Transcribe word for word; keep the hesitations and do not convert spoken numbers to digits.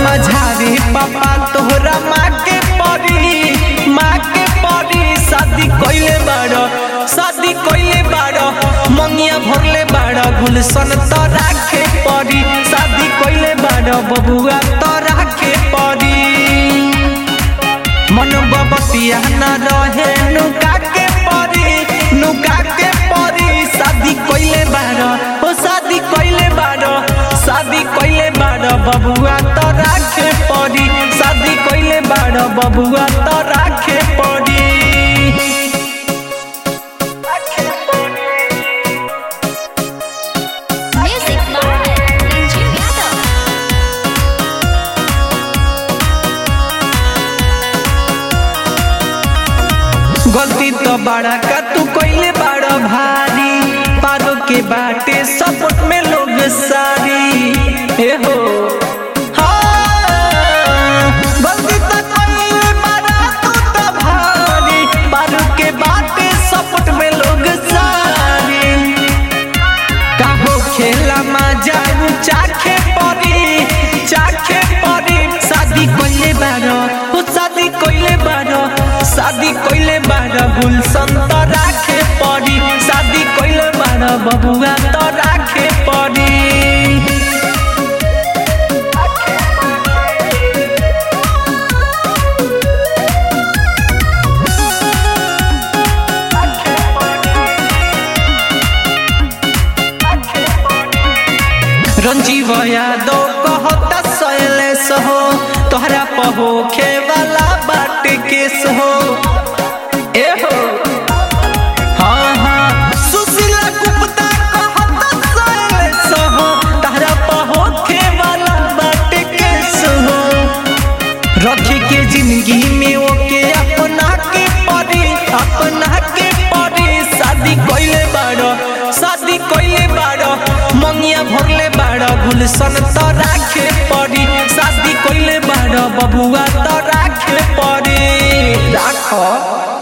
समझारी पापा तोहरा माँ के परी माँ के परी शादी कइले बाड़ शादी कइले बाड़ मंगिया भरले बाड़ गुलशन तो राखे परी शादी कइले बाड़ बबुआ तो राखे परी मन बबतिया न रहे नुका के परी नुका के परी शादी कइले बाड़ ओ शादी कइले बाड़ शादी कइले बाड़ बबुआ तो राखे परी शादी कइले बाड़ बबुआ तो राखे परी गलती तो बड़ा का तू कइले बड़ा भारी पारो के बाटे सपोर्ट में लोग सारी ए हो हाँ गलती तो कइले बड़ा तू तो भारी पारो के बाटे सपोर्ट में लोग सारी काहो खेला मजा चाखे परी चाखे परी शादी कइले बाड़ा ओ शादी कइले बाड़ा शादी कइले बाड़ा गुलशन तो राखे परी शादी कइले बाड़ा बबुआ तो राखे परी रंजीव यादव कहता शैलेश हो तोहरा पहो खे वाला बाट केस हो ए हो हाँ हाँ सुशीला गुप्ता कहता शैलेश हो तोहरा पहो खे वाला बाट केस हो रखी के जिंदगी में ओके अपना के परी अपना के परी शादी कइले बाड़ शादी कइले बाड़ मंगिया भरले बाड़ गुलशन तो राखे परी शादी कइले बाड़ बबुआ तो राखे परी राख।